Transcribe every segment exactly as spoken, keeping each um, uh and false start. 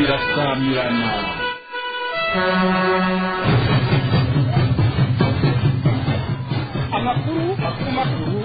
irasamirana amakuru makuru makuru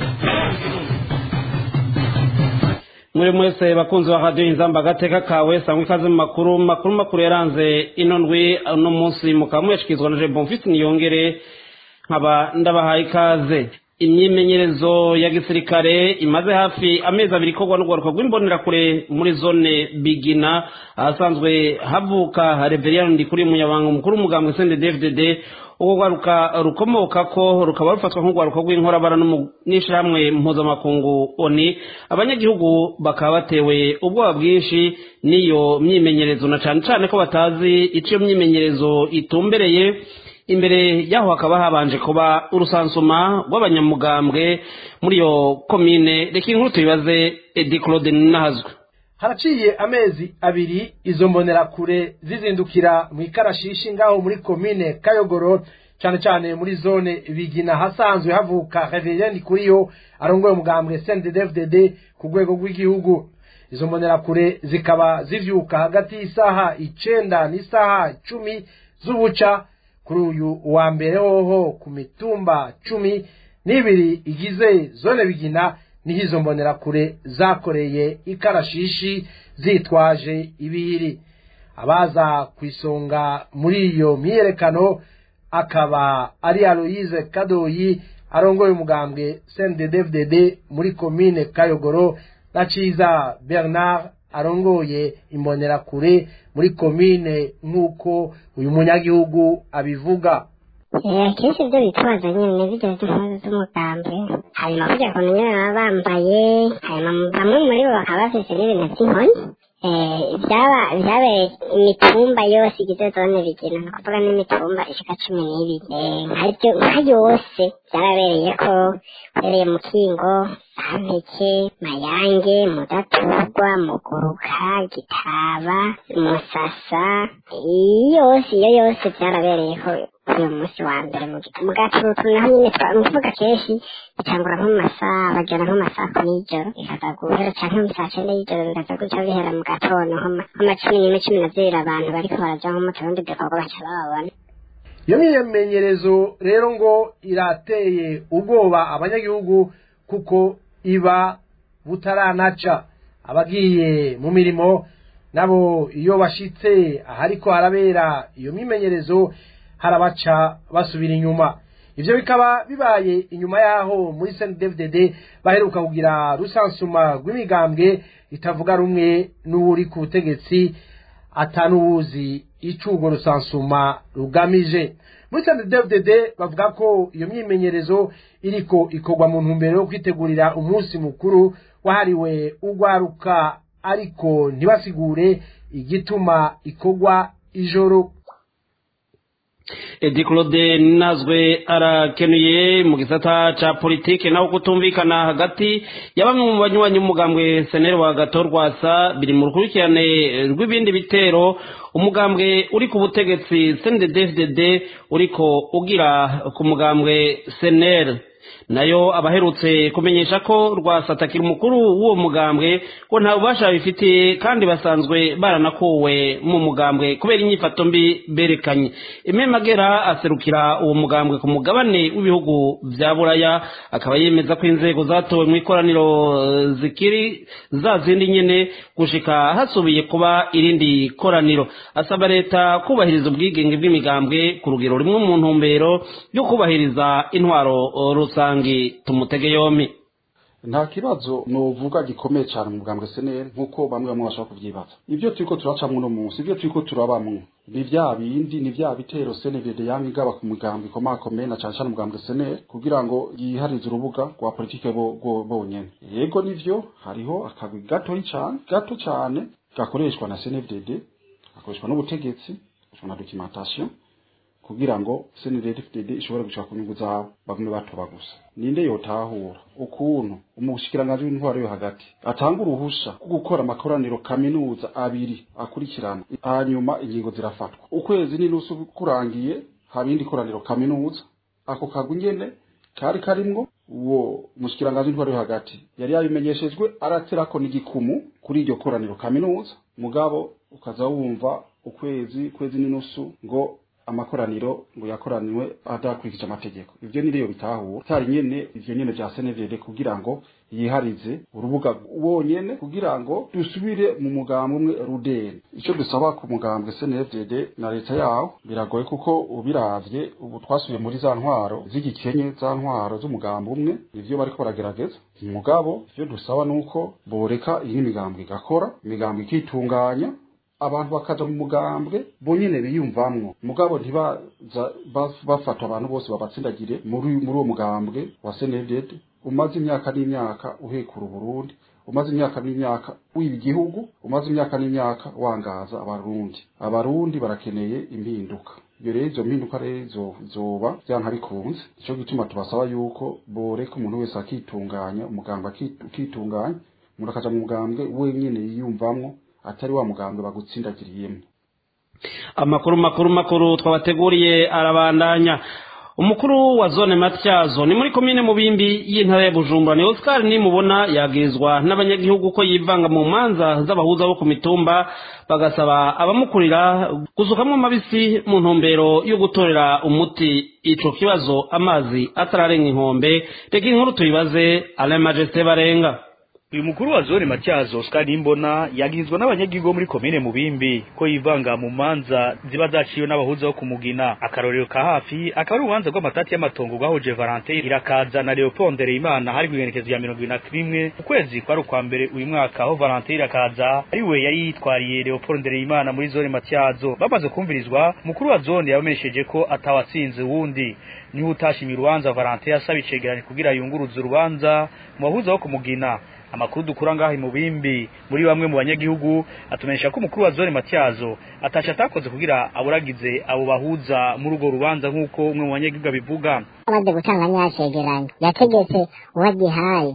muri mwese bakunzi wa radio Inzamba agateka kawe sangwe ikaze mu makuru makuru makuru yaranze ino ndwi no munsi mukamweshikizwa na Bonfils Niyongere nkaba ndabahaye ikaze. Imyimenyerezo ya gisirikare imaze hafi amezi abiri kogwa n'ugwaruka rw'imbonera kure muri zone Bigina asanzwe havuka Reverien Ndikuri munyabanga mukuru umugambwe C N D D F D D ugo gwaruka rukomoka ko rukaba rufatwa nk'ugwaruka rw'inkorabara n'ishiramwe mpuzamakungu oni abanyagihugu bakaba batewe ubwoba bwinshi niyo myimenyerezo na cane cane ko batazi ico myimenyerezo itumbereye. Imbere yaho hakaba habanje kuba urusansuma rw'abanyamugambwe muri yo komine. Reka inkuru tubibaze Edi Claude Nahazwe. Haraciye amezi abiri izo mbonera kure zizindukira mu ikarashishi ngaho muri komine Kayogoro cyane cyane muri zone Bigina hasanzwe havuka Reverien Ndikuriyo arongoye umugambwe C N D D F D D ku rwego rw'igihugu. Izo mbonera kure zikaba zivyuka hagati y'isaha icenda n'isaha cumi z'ubuca kuri uyu wa mbere hoho ku mitumba cumi n'ibiri igize zone Bigina niho izo mbonera kure zakoreye ikarashishi zitwaje ibihiri. Abaza kwisonga muri iyo myiyerekano akaba ari Aloise Kadoyi arongoye umugambwe C N D D F D D muri komine Kayogoro na Ciza Bernard arongoye imbonera kure muri komine nk'uko uyu munyagihugu abivuga. Kenshi ibyo bitwaza nyine bijya by'impuzu z'umugambi hanyuma kujya kumenya bambaye hanyuma bamwe muri bo bakaba bafite n'ibintu by'inkoni byaba byabereye imitumba yose igize zone Bigina ni ukuvuga n'imitumba ishika cumi n'ibiri nka yose byarabereye ko uhereye mu Kingo, Sampeke, Mayange, Mudaturwa, Muguruka, Gitaba, Musasa yose iyo yose byarabereye ko uyu munsi wa mbere mu gatutu naho nyine twavuga kenshi bitangura nko mu masaha bagera nko mu masaha ku y'ijoro bikaza guhera canke mu saa cenda y'ijoro bikaza guca bihera mu gatondo nko mu cumi n'imwe cumi na zibiri abantu bariko baraja nko mu turundi dukorwa baca bababona. Iyo myimenyerezo rero ngo irateye ubwoba abanyagihugu kuko iba butaranaca. Abagiye mu mirimo nabo iyo bashitse ahariko harabera iyo myimenyerezo harabaca basubira inyuma. Ivyo bikaba bibaye inyuma yaho muri C N D D F D D baheruka kugira rusansuma rw'imigambwe itavuga rumwe n'uri ku butegetsi atanuwuzi icugo rusansuma rugamije. Muri C N D D F D D bavuga ko iyo myimenyerezo iriko ikorwa mu ntumbero yo kwitegurira umunsi mukuru wahariwe ugwaruka ariko ntibasigure igituma ikorwa ijoro. Edi Claude Nazwe arakenuye mu gisata ca politike naho kutumvikana hagati ya bamwe mu banywanyi umugambwe Senere wa Gatorwasa biri mu rukurikirane rw'ibindi bitero umugambwe uri ku butegetsi C N D D F D D uriko ugira ku mugambwe Senere. Nayo abaherutse kumenyesha ko Rwasatakira umukuru w'uwo mugambwe ko nta bubasha bifitiye kandi basanzwe baranakuwe mu mugambwe kubera inyifato mbi berekanye. Imemagera aserukira uwo mugambwe ku mugabane w'ibihugu vya Buraya akaba yemeza ko inzego zatowe mu ikoraniro zikiri za zindi nyene gushika hasubiye kuba irindi koraniro. Asaba leta kubahiriza ubwigenge bw'imigambwe ku rugero rimwe mu ntumbero yo kubahiriza intwaro rusangi. Tumutege yomi. Nta kibazo novuga gikomeye cyane mu bwambwe Senere nkuko bamwe bamwe bashaka kuvyibaza. Ibyo turiko turacamwe no munsi, ibyo turiko turabamwe ni vya bindi ni vya bitero Senere yangi igaba ku mugambwe komakomeye na cyane cyane mu bwambwe Senere kugira ngo yiharize urubuga rwa politike bo bonyene. Yego nivyo hariho akagwi gato cyane gato cyane gakoreshwa na Senere, gakoreshwa n'ubutegetsi, na documentation kugira ngo C N D D F D D ishobora gushaka kunyungu zawo bagume batoba gusa. Ninde yotahura ukuntu umushikiranganje w'intwaro yo hagati atanga uruhusha ku gukora amakoraniro kaminuza abiri akurikirana hanyuma ingingo zirafatwa ukwezi n'inusu kurangiye habindi koraniro kaminuza ako kagwe nyene kari karimwo uwo mushikiranganje w'intwaro yo hagati yari yabimenyeshejwe araterako n'igikumu kuri iryo koraniro kaminuza mugabo ukaza wumva ukwezi kwezi n'inusu ngo amakoraniro ngo yakoraniwe adakurikije amategeko. Ivyo niriyo bitahura tari nyene ivyo nyene bya C N D D kugira ngo yiharize urubuga wonyene kugira ngo dusubire mu mugambo umwe rudeni. Ico dusaba ku mugambwe C N D D na leta yawo biragoye kuko ubiravye ubu twasubiye muri za ntwaro z'igikenye za ntwaro z'umugambo umwe ivyo bariko baragerageza. Mugabo ivyo dusaba nuko boreka iyi migambwe igakora, imigambwe ikitunganya, abantu bakaja mu mugambwe bonyene biyumvamwo. Mugabo ntibaza bafata abantu bose babatsindagire muri muri uwo mugambwe wa C N D D umaze imyaka n'imyaka uhekura Burundi, umaze imyaka n'imyaka wiba igihugu, umaze imyaka n'imyaka wangaza abarundi. Abarundi barakeneye impinduka. Iyo rero izo mpinduka rero zoba byanka bikunze. Ico gituma tubasaba yuko boreka umuntu wese akitunganya, umugambwe akitunganya, umuntu akaja mu mugambwe wenyene yiyumvamwo atari wa mugambwe bagutsindagiriyemo. Amakuru makuru makuru twabateguriye arabandanya. Umukuru wa zone Matyazo ni muri komine Mubimbi y'intara ya Bujumbura ni Oscar ni mubona yagizwa n'abanyagihugu ko yivanga mu manza z'abahuza bo ku mitumba bagasaba abamukurira gusukamwe mabisi mu ntumbero yo gutorera umuti ico kibazo amazi atararenga inkombe. Reka inkuru tuyibaze Alain Majesté Barenga. Uyu mukuru wa zone Matyazo Oscar Nimbona yagizwe n'abanyagihugu muri komine Mubimbi ko yivanga mu manza ziba zaciyo n'abahuza bo kumugina. Akarorero ka hafi akari ubanza rw'amatati y'amatongo rwahoje Valentin Irakaza na Leopold Ndereyimana hari kwigenekezo ya mirongo ibiri na rimwe ukwezi kwa rukwa mbere uyu mwaka aho Valentin Irakaza ari we yari yitwariye Leopold Ndereyimana muri zone Matyazo. Bamaze kumvirizwa mukuru wa zone yabamesheje ko atawatsinze wundi ni utashimira urubanza Valentin yasaba icegeranye kugira yunguruze urubanza mu bahuza bo kumugina. Amakuru dukura ngaho mu Bimbi muri bamwe mu banyagihugu atumenyesha ko umukuru wa zone Matyazo atasha atakoze kugira aburagize abo bahuza muri urwo rubanza nk'uko umwe mu banyagihugu abivuga. Amaze gutanga nyacegeranye yategetse uwagihaye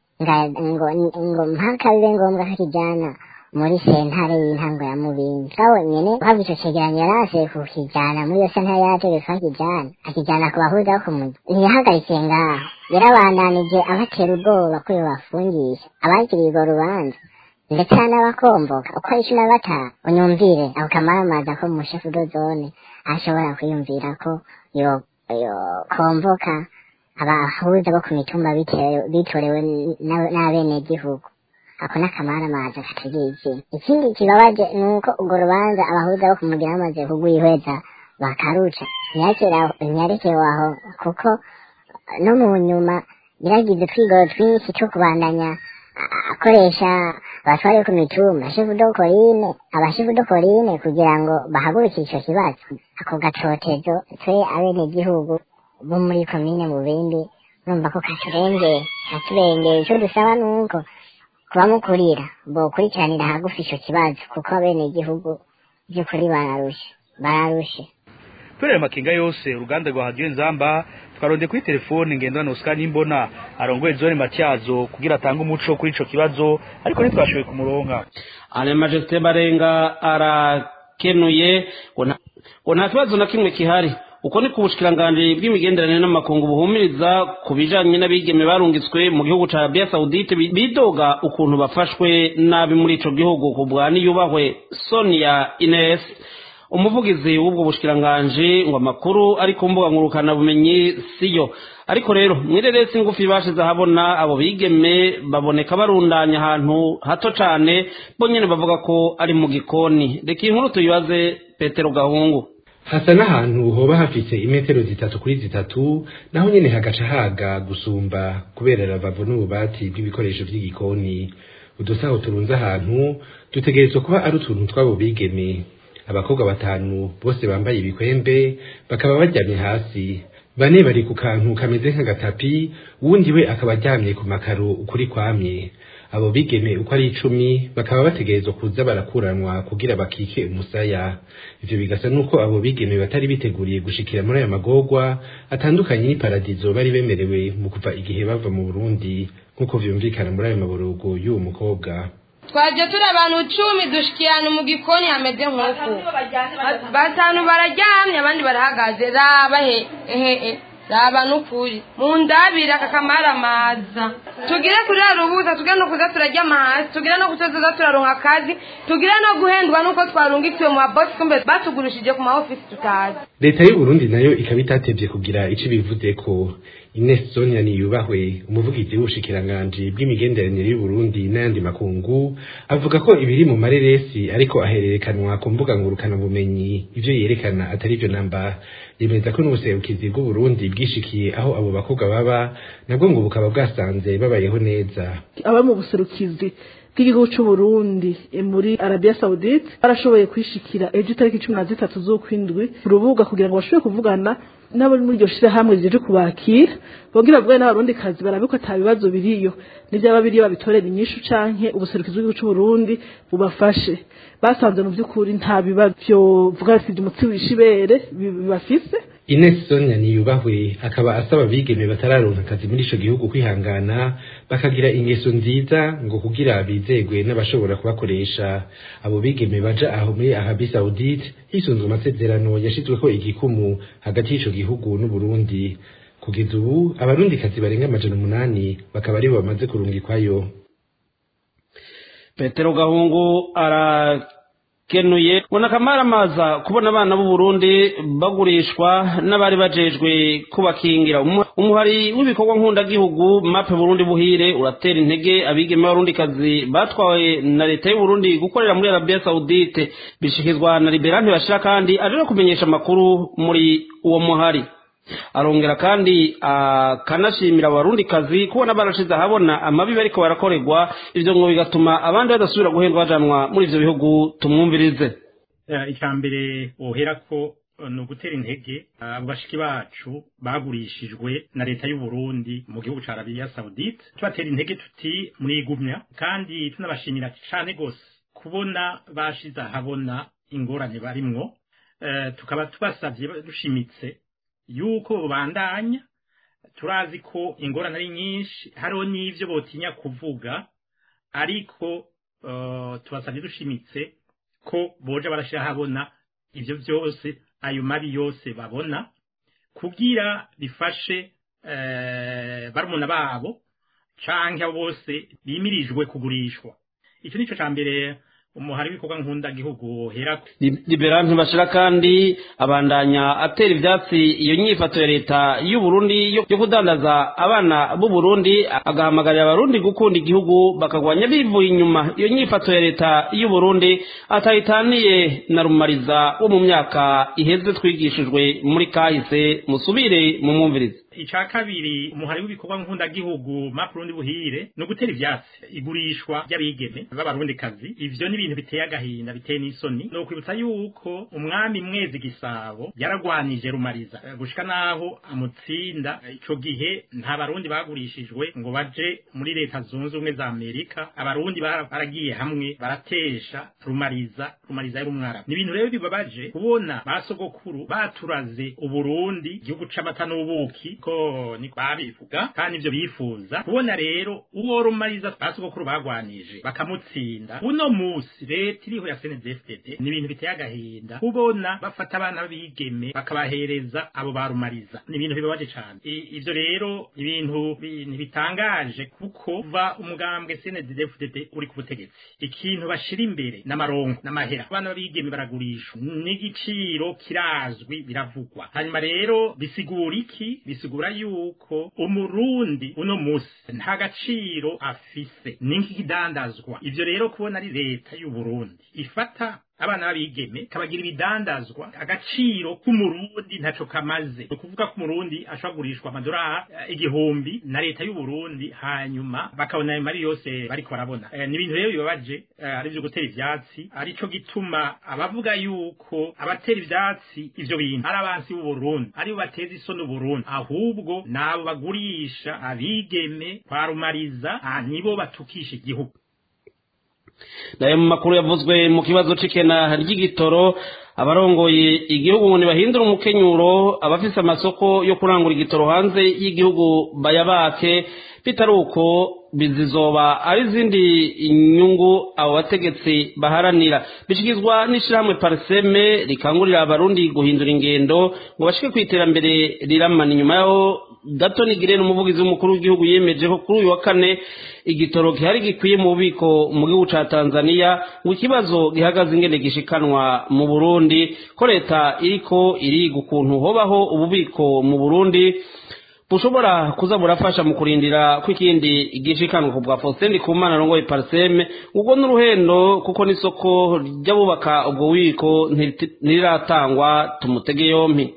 ngo ngo mpaka bibe ngombwa ko kijana muri sentare y'intango ya Mubimbi. Kawe nyene uhabwa ico cegeranye yarase kukijana muri iyo sentare yategeka kijana akijana ku bahuza bo kumugina. Ntiyahagaritse ngaho yarabandanije abatera ubwoba ko bafungisha abakiriye urwo rubanza ndetse n'abakomboka uko ari cumi na batanu. Unyumvire ako kamaramaza ko mu shefu do zone ashobora kwiyumvira ko yo yo komboka abahuza bo ku mitumba bitorewe n'abenegihugu. Ako n'akamaramaza katagiye. Ikindi kibabaje nuko urwo rubanza abahuza bo kumugina bamaze kugwihweza bakaruca ntiyarekewe aho kuko no mu nyuma yaragize twigoro twinshi cyo kubandanya akoresha abatware ku mitumba shefu do korine abashefu do korine kugira ngo bahagurukire ico kibazo. Ako gatotezo twe abenegihugu bo muri komine Mubimbi urumva ko katurengeye katurengeye. Ico dusaba nuko kubamukurira bokurikiranira hagufi ico kibazo kuko abenegihugu by'ukuri bararushe bararushe. Pere makinga yose uruganda rwa Radio Nzamba twaronde kuri telefone ngendana Oscar Nimbona arongoye zone Matyazo kugira atanga umuco kuri ico kibazo ariko ntitwashoboye kumuronka. Alain Majesté Barenga arakenuye ngo nta kibazo na kimwe kihari. Uko ni kubushikiranganje bw'imigenderanire n'amakungu buhumiriza kubijanye n'abigeme barungitswe mu gihugu ca Arabia Saudite bidoga ukuntu bafashwe nabi muri ico gihugu kubwani yubahwe Sonia Ines umuvugizi w'ubwo bushikiranganje ngo amakuru ari ku mbuga ngurukana bumenyi siyo. Ariko rero mwirerese ingufi bashize habona abo bigeme baboneka barundanya ahantu hato cane bonyene bavuga ko ari mu gikoni. Reka inkuru tuyibaze Petero Gahungu. Hasa n'ahantu hoba hafise imetero zitatu kuri zitatu naho nyene hagaca haga gusumba kubera ravavo n'ububati bw'ibikoresho vy'igikoni. Udusaho turunze ahantu dutegerezwa kuba ari utuntu twabo bigeme. Abakobwa batanu bose bambaye ibikwembe bakaba baryamye hasi. Bane bari ku kantu kameze nk'agatapi wundi we akaba aryamye ku makaro ukuri kwamye. Abo bigeme uko ari icumi bakaba bategerezwa kuza barakuranwa kugira bakike umusaya. Ivyo bigasa nuko abo bigeme batari biteguriye gushikira muri aya magorwa atandukanye n'iparadizo bari bemerewe mu kuva igihe bava mu Burundi nkuko vyumvikana muri aya maborogo y'uwo mukobwa. Twaje turi abantu cumi dushikirana mu gikoni hameze nk'uko batanu bararyamye abandi barahagaze raba he he raba n'ukuri mu ndabira kakamaramaza tugire kurara ubuza tugire no kuza turajya amahasi tugire no kuzoza turaronka akazi tugire no guhendwa nuko twarungikiwe mu mabosi kumbe batugurishije ku maofisi tutazi. Leta y'u Burundi nayo ikaba itatevye kugira ico bivuze ko Ines Sonia Niyubahwe umuvugizi w'ubushikiranganje bw'imigenderanire y'u Burundi n'ayandi makungu avuga ko ibiri mu mareresi ariko ahererekanwa ku mbuga ngurukana bumenyi ivyo yerekana atari byo namba. Yemeza ko n'ubuserukizi bw'u Burundi bwishikiye aho abo bakobwa baba nabwo ngo bukaba bwasanze babayeho neza. Aba mu buserukizi bw'igihugu cy'u Burundi muri Arabia Saudite barashoboye kwishikira ejo tariki cumi na zitatu z'ukwindwi urubuga kugira ngo bashobore kuvugana nabo muri iryo shira hamwe rije kubakira bogira bwa n'abarundi kazi barabiko atabibazo biriyo n'ibyaba biriyo babitorera inyishu canke ubuserukizi bw'igihugu cy'u Burundi bubafashe. Basanze mu by'ukuri nta bibazo vuga ati umutsi wishibere bibafise. Ines Sonia Niyubahwe akaba asaba bigeme batararonka akazi muri ico gihugu kwihangana bakagira ingeso nziza ngo kugira bizegwe n'abashobora kubakoresha. Abo bigeme baja aho muri Arabie Saoudite hisunzwe amasezerano yashizweko igikumu hagati y'ico gihugu n'u Burundi. Kugeza ubu abarundi kazi barenga amajana umunani bakaba ari bo bamaze kurungikwayo. Petero Gahungu arakenuye bona kamaramaza kubona abana b'u Burundi bagurishwa n'abari bajejwe kubakingira. Umuhari w'ibikorwa nkunda gihugu Mape Burundi Buhire uratera intege abigeme b'abarundi kazi batwawe na leta y'u Burundi gukorera muri Arabia Saudite bishikizwa na Liberante bashira kandi ariko kumenyesha makuru muri uwo muhari. Arongera kandi akanashimira abarundi kazi kubona barashize habona amabi bariko barakorerwa ivyo ngo bigatuma abandi badasubira guhendwa bajanwa muri ivyo bihugu. Tumwumvirize. Icambere woherako no gutera intege abo bashiki bacu bagurishijwe na leta y'u Burundi mu gihugu ca Arabia Saudite tubatera intege tuti muri igumya kandi tunabashimira cyane gose kubona bashize habona ingorane barimwo. Uh, tukaba tubasavye dushimitse yuko bandanya. Turazi ko ingorane ari nyinshi hariho n'ivyo botinya kuvuga ariko uh, tubasavye dushimitse ko boja barashira habona ivyo vyose ayo mabi yose babona kugira bifashe uh, barumuna babo canke bose bimirijwe kugurishwa. Ico nico cambere umuhari w'ibikorwa nkunda gihugu herako. Liberante bashira kandi abandanya atera ivyatsi iyo nyifato ya leta y'u Burundi yo kudandaza abana b'u Burundi agahamagarira abarundi gukunda igihugu bakagwanya bivuye inyuma iyo nyifato ya leta y'u Burundi atayitaniye na Rumariza wo mu myaka iheze twigishijwe muri kahise. Musubire mu mwumvirize. Ica kabiri umuhari w'ibikorwa nkunda gihugu Mape Burundi Buhire no gutera ivyatsi igurishwa y'abigeme b'abarundi kazi. Ivyo ni ibintu biteye agahinda biteye n'isoni. No kwibutsa yuko umwami Mwezi Gisabo yaragwanije Rumariza gushika naho amutsinda. Ico gihe nta barundi bagurishijwe ngo baje muri leta zunze ubumwe za Amerika. Abarundi baragiye hamwe baratesha Rumariza. Rumariza yari umwarabu. Ni ibintu rero bibabaje kubona basogokuru baturaze uburundi igihugu c'amata n'ubuki ko ni babivuga kandi ivyo bifuza kubona rero uwo Rumariza basogokuru bagwanije bakamutsinda. Uno musi leta iriho ya C N D F D D ni ibintu biteye agahinda kubona bafata abana b'abigeme bakabahereza abo ba Rumariza. Ni ibintu bibabaje cyane. Ivyo rero ibintu bitangaje kuko va umugambwe C N D F D D uri ku butegetsi ikintu bashira imbere n'amarongo n'amahera abana b'abigeme baragurishwa n'igiciro kirazwi biravugwa. Hanyuma rero bisigura iki? Bisigura yuko umurundi uno musi nta gaciro afise n'ikidandazwa. Ivyo rero kubona ari leta y'u Burundi ifata abana babigeme kabagira ibidandazwa agaciro k'umurundi ntaco kamaze. Ukuvuga ko umurundi ashagurishwa amadolari igihumbi na leta y'u Burundi hanyuma bakabona ayo mari yose bariko barabona. E, ni ibintu rero bibabaje ari byo gutera ivyatsi arico gituma abavuga yuko abatera ivyatsi ivyo bintu ari abansi b'u Burundi ari bo bateza isoni u Burundi ahubwo nabo bagurisha abigeme kwa Rumariza nibo batukisha igihugu. Nayo mu makuru yavuzwe mu kibazo c'ikena ry'igitoro abarongoye igihugu ngo ntibahindure umukenyuro abafise amasoko yo kurangura igitoro hanze y'igihugu bayabake bitari uko bizizoba ari izindi inyungu abo bategetsi baharanira bishyikirizwa n'ishyirahamwe pariseme rikangurira abarundi guhindura ingendo ngo bashike ku iterambere riramana. inyuma yaho gato nigirene umuvugizi w'umukuru w'igihugu yemeje ko kuri uyu wa kane igitoro gihari gikwiye mu bubiko mu gihugu ca Tanzania ngo ikibazo gihagaze ingene gishikanwa mu Burundi ko leta iriko iriga ukuntu hobaho ububiko mu Burundi bushobora kuza burafasha mu kurindira kw'ikindi igishikanwa ku bwa Faustin Kumana rongoye Parseme ubwo n'uruhendo kuko n'isoko ry'abubaka ubwo bubiko ntiriratangwa tumutege yompi.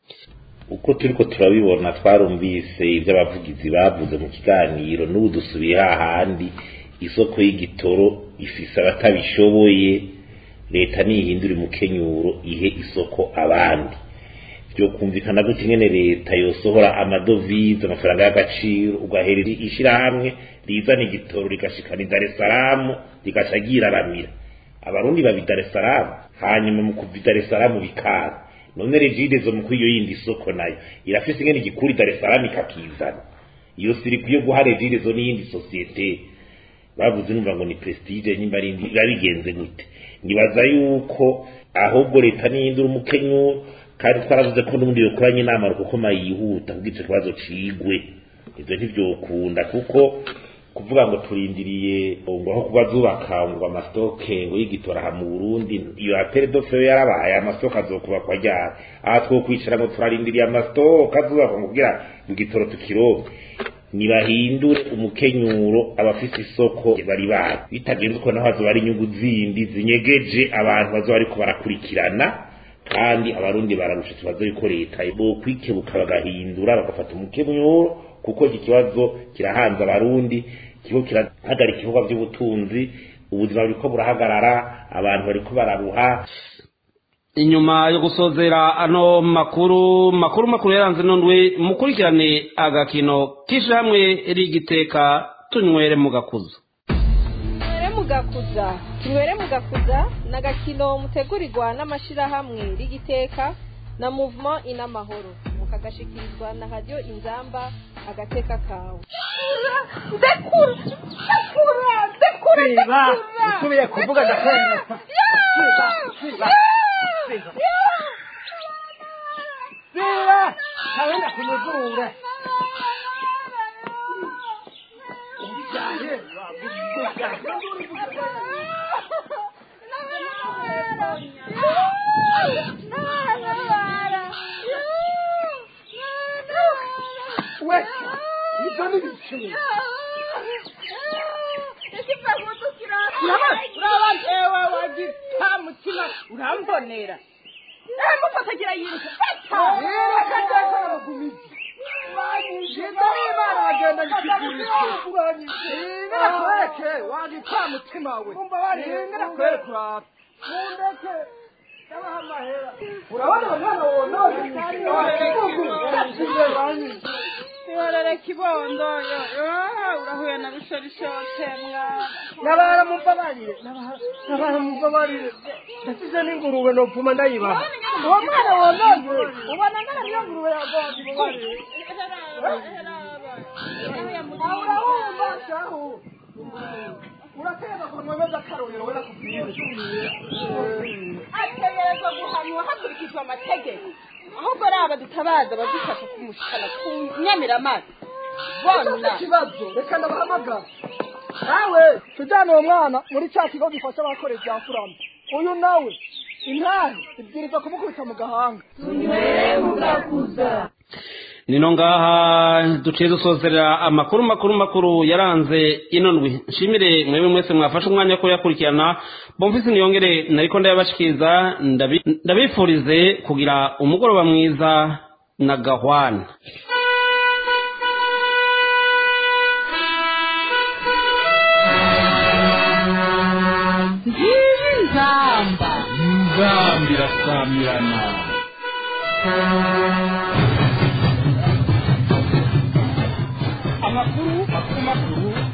uko turiko turabibona twarumvise ivyo abavugizi bavuze mu kiganiro n'ubu dusubiye hahandi isoko y'igitoro ifise abatabishoboye leta nihindura umukenyuro ihe isoko abandi byo kumvikana gute ingene leta yosohora amadovize amafaranga y'agaciro ugahereza ishirahamwe rizana igitoro rigashikana i Dar es Salaam rigacagira ramira abarundi babi Dar es Salaam hanyuma mu kuva Dar es Salaam bikara none regide zo mukwiyo yindi soko nayo irafise ingene gikuri Dar es Salaam ikakizana iyo siri kuyo guha regide zo n'iyindi societe bavuze numva ngo ni prestige nyimba rindi barigenze gute nibaza yuko ahubwo leta nihindura umukenyuro kandi twaravuze ko n'ubundi yokoranye inama kuko mayihuta kugice kibazo cigwe ivyo ntivyokunda kuko kuvuga ngo turindiriye ngo aho kuba zubaka ngo amastoke ngo yigitora ha mu Burundi iyo apere dofe yarabaye amastoke azokuba kwa ryari aha two kwicara ngo turarindiriye amastoke azubaka ngo kugira igitoro tukirobe nibahindure umukenyuro abafise isoko bari bari bitagenze ko naho azoba ari inyungu zindi zinyegeje abantu bazo bariko barakurikirana kandi abarundi bararusha kibazo yuko leta bo kwikebuka bagahindura bagafata umukenyuro kuko iki kibazo kirahanze abarundi kiho kirahagarika ibikorwa by'ubutunzi ubuzima buriko burahagarara abantu bariko bararuha. inyuma yo gusozera ano makuru makuru makuru yaranze nondwe mukurikirane agakino kishamwe rigiteka tunywere mu gakuza tunywere mu gakuza tunywere mu gakuza nagakino mutegurirwa n'amashirahamwe rigiteka na Mouvement Inamahoro mukagashikirizwa na Radio Inzamba agateka kawe. Ndekura ndekura ndekura Siba usubiye kuvuga ndakwemera. Siba siba siba siba tabenda kunyuzura. We, you don't even see it. Urabantewe wagita mutima urambonera eh mufatagira yintu Era kajaka nagumizi Shindari mara wagenda nikigurike Ngera kweke wagita mutima we Ngera kweke kurata Mundeke Kama mahera Urabona bana wonone Tiwarere kibondo yo urahuye na bishorishoshe mwa Nabara mumbabarire nabara mumbabarire Ndasize n'ingurube no puma ndayiba Uwo mwana wonone ubona ngana niyo ngurube yagondi mubarire Urahumba shahu Urateza ko mwemeza karorero wera kubwira ategerezwa guhanwa hakurikizwa amategeko ahubwo raba dutabaza badufasha kumushikana ku Nyamiramari bona kibazo reka ndabahamagara nawe tujyana uwo mwana muri cya kigo gifasha abakorera bya furama uyu nawe intare ibwiriza kumukubita mu gahanga tunywere mu gakuza nino ngaha duciye dusozerera amakuru makuru makuru yaranze ino ndwi nshimire mwebwe mwese mwafashe umwanya ko yakurikirana bomfise niyongere nariko ndayabashikiriza ndabifurize kugira umugoroba mwiza na gahwana Nzamba Nzamba irasamirana amakuru makuru makuru